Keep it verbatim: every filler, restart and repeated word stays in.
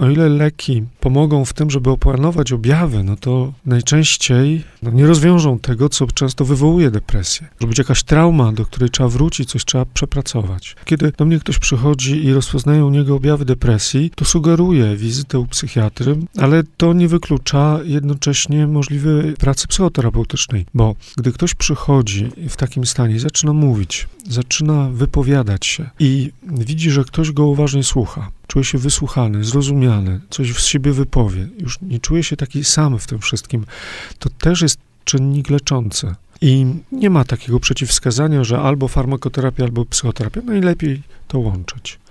o ile leki pomogą w tym, żeby opanować objawy, no to najczęściej no, nie rozwiążą tego, co często wywołuje depresję. Może być jakaś trauma, do której trzeba wrócić, coś trzeba przepracować. Kiedy do mnie ktoś przychodzi i rozpoznaje u niego objawy depresji, to sugeruję wizytę u psychiatry, ale to nie wyklucza jednocześnie możliwej pracy psychoterapeutycznej, bo gdy ktoś przychodzi w takim stanie i zaczyna mówić, zaczyna wypowiadać się i widzi, że ktoś go uważnie słucha, czuje się wysłuchany, zrozumiany, coś z siebie wypowie, już nie czuje się taki sam w tym wszystkim, to też jest czynnik leczący. I nie ma takiego przeciwwskazania, że albo farmakoterapia, albo psychoterapia. Najlepiej to łączyć.